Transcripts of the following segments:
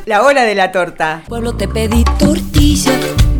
La hora de la torta. Pueblo, te pedí tortilla,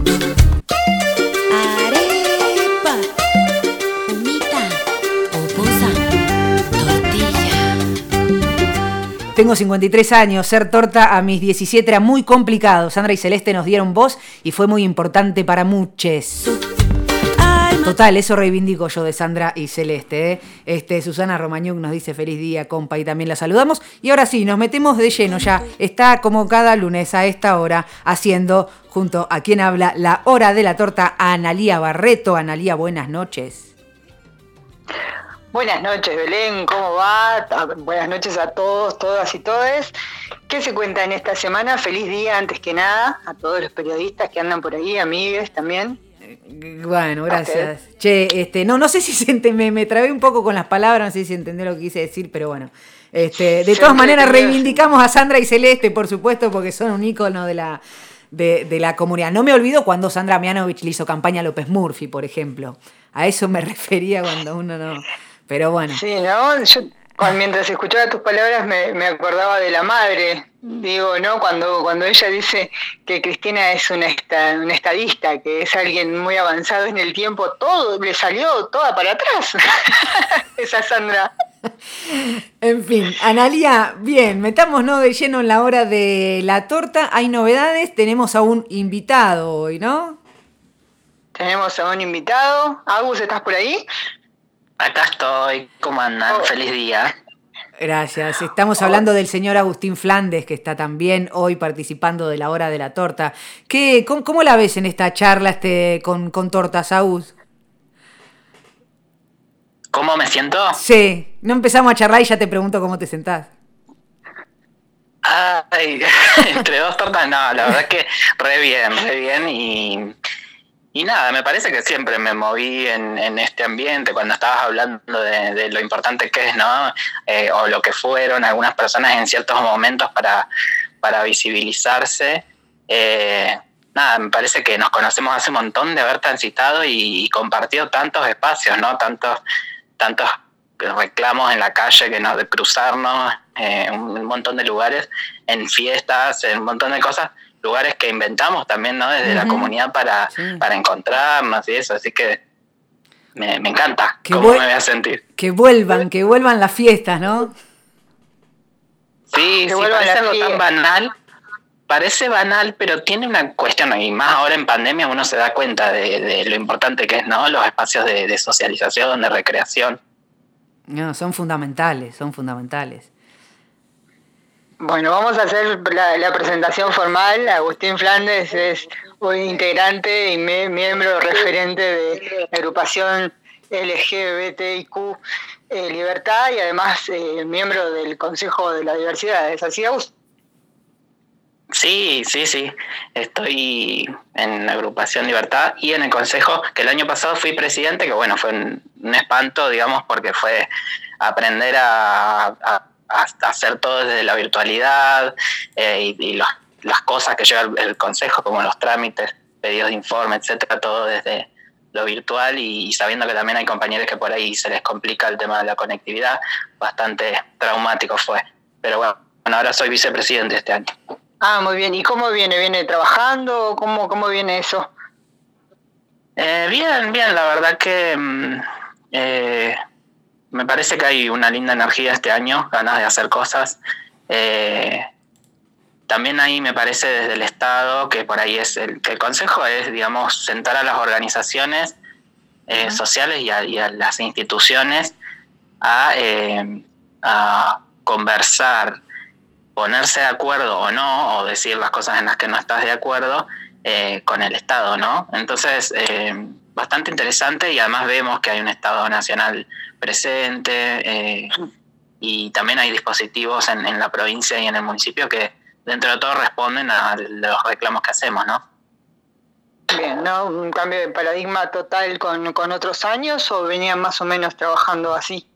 arepa, humita, pupusa, tortilla. Tengo 53 años, ser torta a mis 17 era muy complicado. Sandra y Celeste nos dieron voz y fue muy importante para muchos. Total, eso reivindico yo de Sandra y Celeste, Susana Romañuc nos dice feliz día, compa, y también la saludamos. Y ahora sí, nos metemos de lleno ya. Está como cada lunes a esta hora haciendo, junto a quien habla, la hora de la torta, Analía Barreto. Analía, buenas noches. Buenas noches, Belén, ¿cómo va? Buenas noches a todos, todas y todes. ¿Qué se cuenta en esta semana? Feliz día, antes que nada, a todos los periodistas que andan por ahí, amigues también. Bueno, gracias. Che, no sé si me trabé un poco con las palabras, no sé si entendés lo que quise decir, pero bueno. De todas maneras, reivindicamos a Sandra y Celeste, por supuesto, porque son un ícono de la comunidad. No me olvido cuando Sandra Mianovich le hizo campaña a López Murphy, por ejemplo. A eso me refería cuando uno no... Pero bueno. Sí, ¿no? Yo mientras escuchaba tus palabras me acordaba de la madre. Digo, ¿no? Cuando ella dice que Cristina es una estadista, que es alguien muy avanzado en el tiempo, todo le salió toda para atrás. Esa Sandra. En fin, Analía, bien, metámonos de lleno en la hora de la torta. Hay novedades, tenemos a un invitado hoy, ¿no? Tenemos a un invitado. Agus, ¿estás por ahí? Acá estoy, ¿cómo andan? Feliz día. Gracias. Estamos hablando del señor Agustín Flandes, que está también hoy participando de la hora de la torta. ¿Cómo la ves en esta charla con tortas, Agus? ¿Cómo me siento? Sí, no empezamos a charlar y ya te pregunto cómo te sentás. Ay, entre dos tortas, no, la verdad es que re bien y nada, me parece que siempre me moví en este ambiente cuando estabas hablando de lo importante que es, ¿no? O lo que fueron algunas personas en ciertos momentos para visibilizarse. Nada, me parece que nos conocemos hace un montón de haber transitado y compartido tantos espacios, ¿no? Tantos reclamos en la calle de cruzarnos, un montón de lugares, en fiestas, en un montón de cosas. Lugares que inventamos también, ¿no? Desde la comunidad para encontrarnos y eso, así que me encanta cómo me voy a sentir. Que vuelvan las fiestas, ¿no? Sí, parece algo tan banal, parece banal, pero tiene una cuestión, y más ahora en pandemia uno se da cuenta de lo importante que es, ¿no? Los espacios de socialización, de recreación. No, son fundamentales. Bueno, vamos a hacer la presentación formal. Agustín Flandes es un integrante y miembro referente de la agrupación LGBTIQ Libertad y además miembro del Consejo de la Diversidad. ¿Es así, Agustín? Sí. Estoy en la agrupación Libertad y en el Consejo, que el año pasado fui presidente, que bueno, fue un espanto, digamos, porque fue aprender a hacer todo desde la virtualidad y las cosas que lleva el Consejo, como los trámites, pedidos de informe, etcétera, todo desde lo virtual y sabiendo que también hay compañeros que por ahí se les complica el tema de la conectividad, bastante traumático fue. Pero bueno, ahora soy vicepresidente este año. Ah, muy bien. ¿Y cómo viene? ¿Viene trabajando? ¿Cómo viene eso? Bien, la verdad que me parece que hay una linda energía este año, ganas de hacer cosas. También ahí me parece desde el Estado que por ahí que el Consejo es, digamos, sentar a las organizaciones sociales y a las instituciones a conversar, ponerse de acuerdo o no, o decir las cosas en las que no estás de acuerdo con el Estado, ¿no? Entonces, bastante interesante y además vemos que hay un Estado nacional presente y también hay dispositivos en la provincia y en el municipio que dentro de todo responden a los reclamos que hacemos, ¿no? Bien, ¿no? ¿Un cambio de paradigma total con otros años o venían más o menos trabajando así?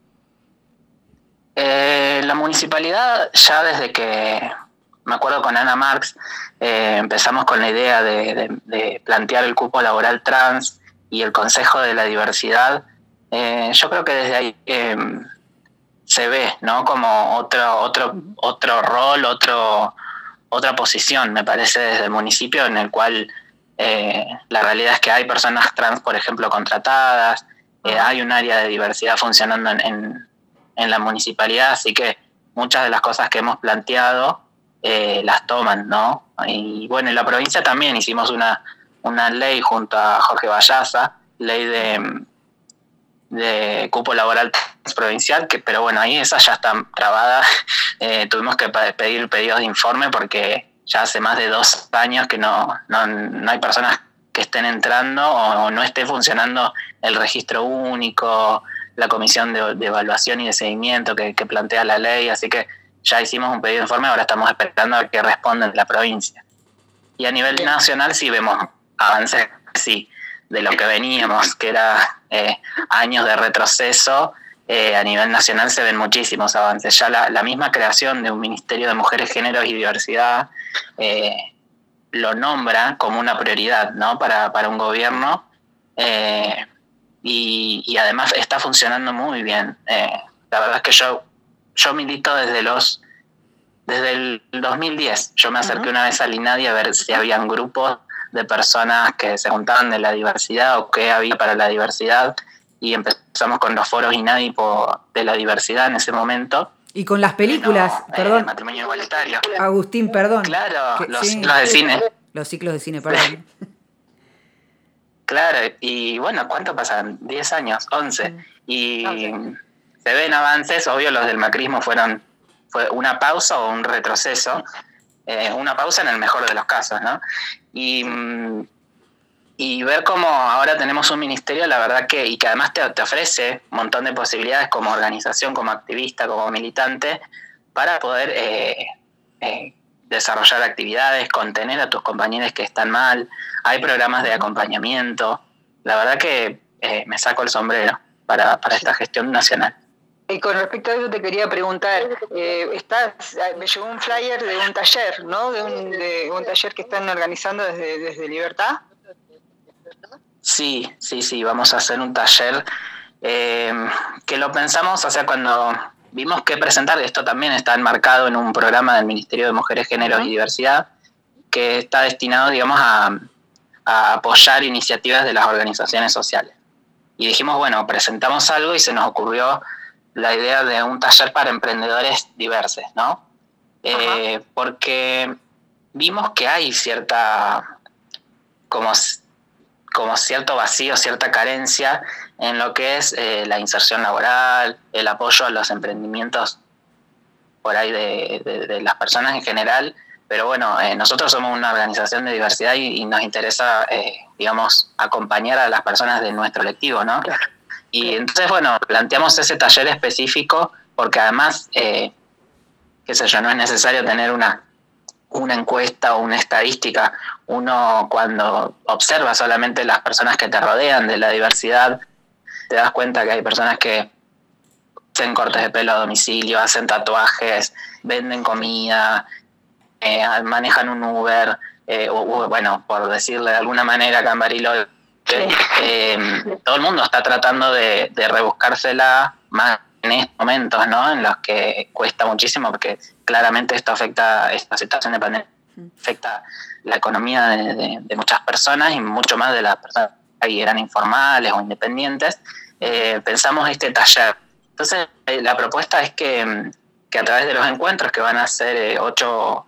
La municipalidad ya desde que, me acuerdo con Ana Marx, empezamos con la idea de plantear el cupo laboral trans y el Consejo de la Diversidad. Yo creo que desde ahí se ve, ¿no? Como otro rol, otra posición, me parece, desde el municipio, en el cual la realidad es que hay personas trans, por ejemplo, contratadas, hay un área de diversidad funcionando en la municipalidad, así que muchas de las cosas que hemos planteado las toman, ¿no? Y bueno, en la provincia también hicimos una ley junto a Jorge Vallaza, ley de cupo laboral provincial, pero bueno, ahí esa ya está trabada. Tuvimos que pedir pedidos de informe porque ya hace más de 2 años que no hay personas que estén entrando o no esté funcionando el registro único, la comisión de evaluación y de seguimiento que plantea la ley, así que ya hicimos un pedido de informe, ahora estamos esperando a ver qué responden de la provincia. Y a nivel nacional sí vemos avances, sí, de lo que veníamos, que era años de retroceso. A nivel nacional se ven muchísimos avances. Ya la misma creación de un Ministerio de Mujeres, Géneros y Diversidad lo nombra como una prioridad, ¿no? para un gobierno, y además está funcionando muy bien. La verdad es que yo milito desde el 2010. Yo me acerqué una vez al INADI a ver si habían grupos de personas que se juntaban de la diversidad o qué había para la diversidad, y empezamos con los foros INADI de la diversidad en ese momento. Y con las películas, perdón. Matrimonio igualitario. Agustín, perdón. Claro, los sí, ciclos de cine. Los ciclos de cine, perdón. Claro, y bueno, ¿cuánto pasan? 10 años, 11. Y se ven avances, obvio los del macrismo fue una pausa o un retroceso. Una pausa en el mejor de los casos, ¿no? Y ver cómo ahora tenemos un ministerio, la verdad y que además te ofrece un montón de posibilidades como organización, como activista, como militante, para poder desarrollar actividades, contener a tus compañeros que están mal. Hay programas de acompañamiento. La verdad que me saco el sombrero para esta gestión nacional. Y con respecto a eso te quería preguntar, me llegó un flyer de un taller, ¿no? De un taller que están organizando desde Libertad. Sí, vamos a hacer un taller que lo pensamos, o sea, cuando vimos que presentar, esto también está enmarcado en un programa del Ministerio de Mujeres, Géneros y Diversidad, que está destinado, digamos, a apoyar iniciativas de las organizaciones sociales. Y dijimos, bueno, presentamos algo y se nos ocurrió la idea de un taller para emprendedores diversos, ¿no? Porque vimos que hay cierta, como cierto vacío, cierta carencia en lo que es la inserción laboral, el apoyo a los emprendimientos por ahí de las personas en general. Pero bueno, nosotros somos una organización de diversidad y nos interesa, digamos, acompañar a las personas de nuestro colectivo, ¿no? Claro. Y entonces, bueno, planteamos ese taller específico porque además, qué sé yo, no es necesario tener una encuesta o una estadística. Uno, cuando observa solamente las personas que te rodean de la diversidad, te das cuenta que hay personas que hacen cortes de pelo a domicilio, hacen tatuajes, venden comida, manejan un Uber, bueno, por decirle de alguna manera, acá en Bariloche, todo el mundo está tratando de rebuscársela más en estos momentos, ¿no? En los que cuesta muchísimo, porque claramente esta situación de pandemia afecta la economía de muchas personas y mucho más de las personas que eran informales o independientes. Pensamos este taller. Entonces, la propuesta es que a través de los encuentros, que van a ser 8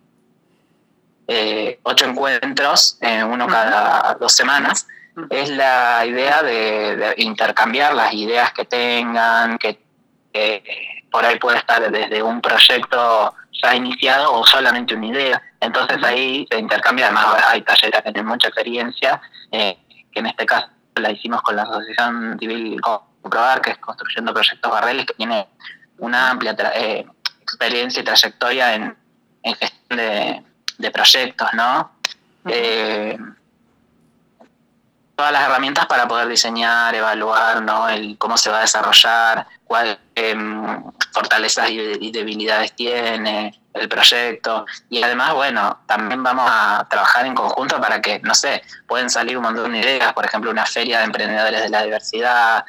encuentros, uno cada 2 semanas, es la idea de intercambiar las ideas que tengan, que por ahí puede estar desde un proyecto ya iniciado o solamente una idea. Entonces ahí se intercambia. Además hay talleres que tienen mucha experiencia, que en este caso la hicimos con la Asociación Civil Comprobar, que es Construyendo Proyectos Barreles, que tiene una amplia experiencia y trayectoria en gestión de proyectos, ¿no? Todas las herramientas para poder diseñar, evaluar, ¿no? Cómo se va a desarrollar, cuáles fortalezas y debilidades tiene el proyecto. Y además, bueno, también vamos a trabajar en conjunto para que, no sé, pueden salir un montón de ideas, por ejemplo, una feria de emprendedores de la diversidad,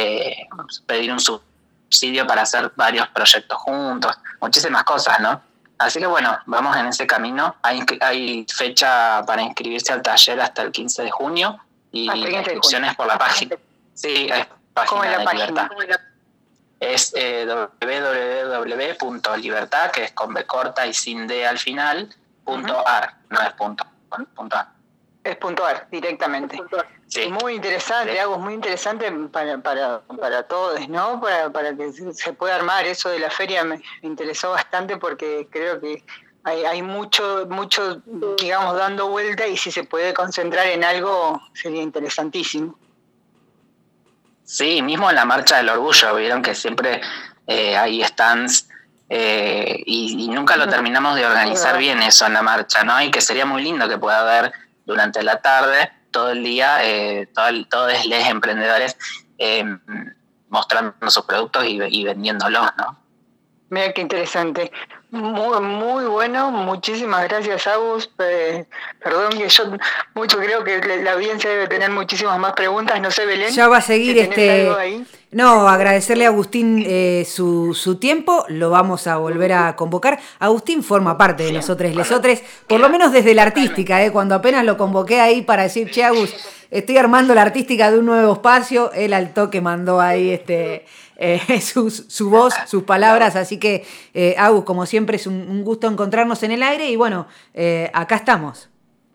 pedir un subsidio para hacer varios proyectos juntos, muchísimas cosas, ¿no? Así que bueno, vamos en ese camino. Hay fecha para inscribirse al taller hasta el 15 de junio y la inscripción es por la página. Sí, es ¿Cómo es página la de página? Libertad. Es www.libertad, que es con B corta y sin D al final, .ar, no es .ar. Es puntual, directamente. Sí. Muy interesante, Sí. Agus, muy interesante para todos, ¿no? Para que se pueda armar eso de la feria me interesó bastante porque creo que hay mucho, digamos, dando vuelta y si se puede concentrar en algo sería interesantísimo. Sí, mismo en la Marcha del Orgullo, vieron que siempre hay stands y nunca lo terminamos de organizar bien eso en la marcha, ¿no? Y que sería muy lindo que pueda haber durante la tarde, todo el día, todos los emprendedores mostrando sus productos y vendiéndolos, ¿no? Mira qué interesante. Muy, muy bueno, muchísimas gracias, Agus. Perdón que yo mucho creo que la audiencia debe tener muchísimas más preguntas, no sé, Belén. Ya va a seguir algo ahí. No, agradecerle a Agustín su tiempo, lo vamos a volver a convocar. Agustín forma parte de nosotros, lesotres, por lo menos desde la artística, cuando apenas lo convoqué ahí para decir, che, Agus, estoy armando la artística de un nuevo espacio, él al toque mandó ahí su voz, sus palabras, así que Agus, como siempre, es un gusto encontrarnos en el aire y bueno, acá estamos.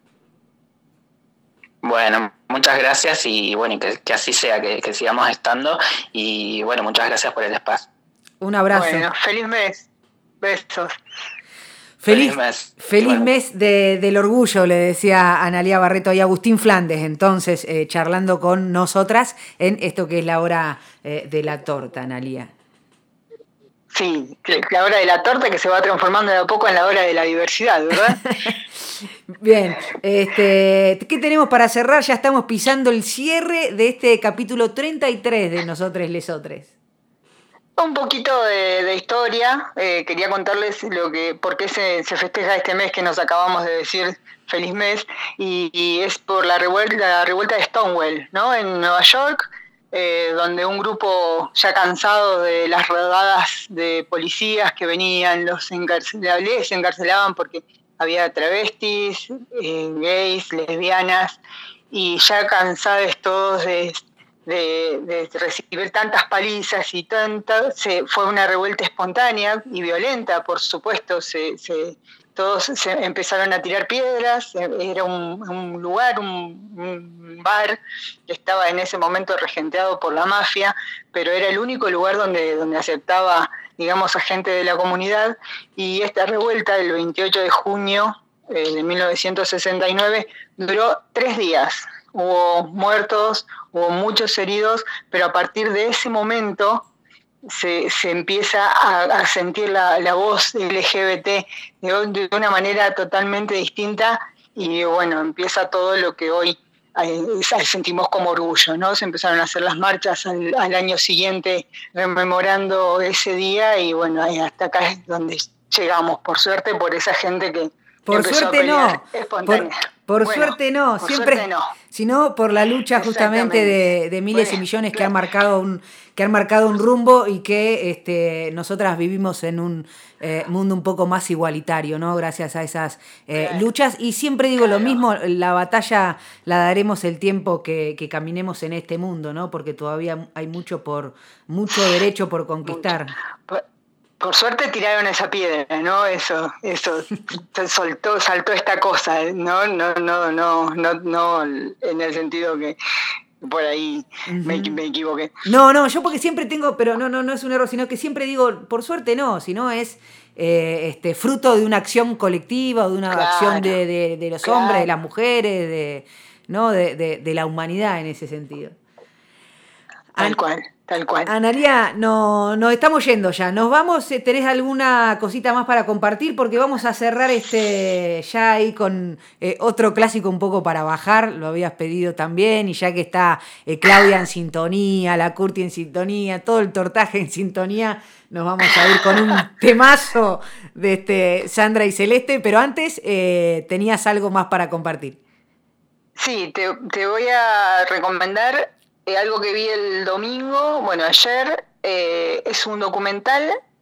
Bueno, muchas gracias y bueno, que así sea, que sigamos estando y bueno, muchas gracias por el espacio. Un abrazo. Bueno, feliz mes. Besos. Feliz mes del orgullo, le decía Analía Barreto y Agustín Flandes, entonces, charlando con nosotras en esto que es la hora de la torta, Analía. Sí, la hora de la torta que se va transformando de a poco en la hora de la diversidad, ¿verdad? Bien, ¿qué tenemos para cerrar? Ya estamos pisando el cierre de este capítulo 33 de Nosotres Lesotres. Un poquito de historia, quería contarles por qué se festeja este mes que nos acabamos de decir, feliz mes, y es por la revuelta de Stonewall, ¿no? En Nueva York, donde un grupo ya cansado de las rodadas de policías que venían, les encarcelaban porque había travestis, gays, lesbianas, y ya cansados todos de recibir tantas palizas y fue una revuelta espontánea y violenta, por supuesto, todos se empezaron a tirar piedras, era un lugar, un bar que estaba en ese momento regenteado por la mafia, pero era el único lugar donde aceptaba, digamos, a gente de la comunidad, y esta revuelta del 28 de junio de 1969 duró 3 días. Hubo muertos, hubo muchos heridos, pero a partir de ese momento se empieza a sentir la voz LGBT de una manera totalmente distinta y bueno, empieza todo lo que hoy sentimos como orgullo, ¿no? Se empezaron a hacer las marchas al año siguiente rememorando ese día y bueno, hasta acá es donde llegamos, por suerte, por esa gente que por suerte no, por bueno, suerte no, por siempre, suerte no. Sino por la lucha justamente de miles y millones que han marcado un rumbo y que nosotras vivimos en un mundo un poco más igualitario, ¿no? Gracias a esas luchas. Y siempre digo lo mismo, la batalla la daremos el tiempo que caminemos en este mundo, ¿no? Porque todavía hay mucho derecho por conquistar. Por suerte tiraron esa piedra, ¿no? Eso saltó esta cosa, no en el sentido que por ahí me equivoqué. No, yo porque siempre tengo, pero no es un error, sino que siempre digo, por suerte no, sino es fruto de una acción colectiva, de una acción de los hombres, de las mujeres, de la humanidad en ese sentido. Tal cual. Analía, nos estamos yendo ya. Nos vamos, ¿tenés alguna cosita más para compartir? Porque vamos a cerrar ya ahí con otro clásico un poco para bajar, lo habías pedido también, y ya que está Claudia en sintonía, la Curti en sintonía, todo el tortaje en sintonía, nos vamos a ir con un temazo de Sandra y Celeste, pero antes tenías algo más para compartir. Sí, te voy a recomendar algo que vi el domingo, bueno, ayer, es un documental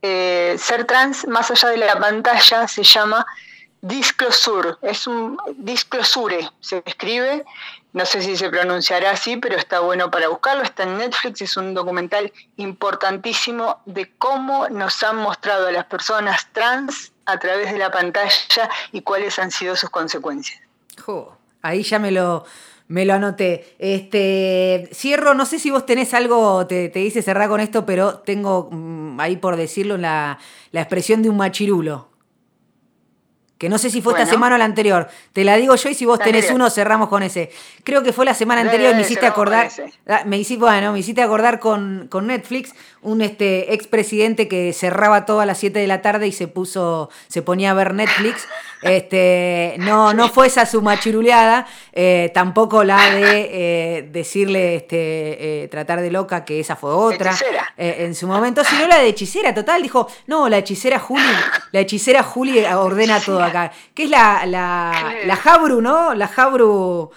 ser trans, más allá de la pantalla, se llama disclosure. Es un disclosure, se escribe. No sé si se pronunciará así, pero está bueno para buscarlo. Está en Netflix, es un documental importantísimo de cómo nos han mostrado a las personas trans a través de la pantalla y cuáles han sido sus consecuencias. Ahí ya me lo anoté. Cierro, no sé si vos tenés algo, te hice cerrar con esto, pero tengo ahí por decirlo la expresión de un machirulo. Que no sé si fue esta semana o la anterior. Te la digo yo y si vos tenés uno, cerramos con ese. Creo que fue la semana anterior y me hiciste acordar. Me hiciste acordar con Netflix, un expresidente que cerraba todo a las 7 de la tarde y se ponía a ver Netflix. No fue esa su machiruleada, tampoco la de decirle tratar de loca, que esa fue otra en su momento, sino la de hechicera, total, dijo, no, la hechicera Juli ordena todo acá, que es la Jabru, ¿no? La Jabru,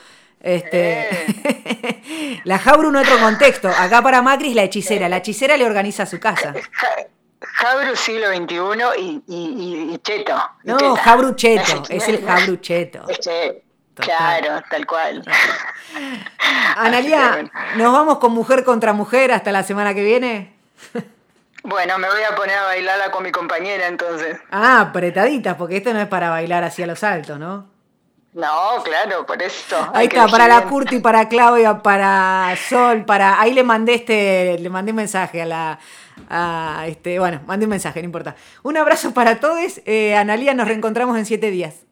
la Jabru en otro contexto, acá para Macri es la hechicera le organiza su casa. Jabru siglo XXI y cheto. No, Jabru cheto, es el Jabru cheto. Claro, tal cual. Analía, ¿nos vamos con Mujer contra Mujer hasta la semana que viene? Bueno, me voy a poner a bailarla con mi compañera entonces. Apretaditas, porque esto no es para bailar hacia los altos, ¿no? No, claro, por eso. Ahí está, para la Curti, para Claudia, para Sol, ahí le mandé un mensaje mandé un mensaje, no importa. Un abrazo para todos. Analía, nos reencontramos en 7 días.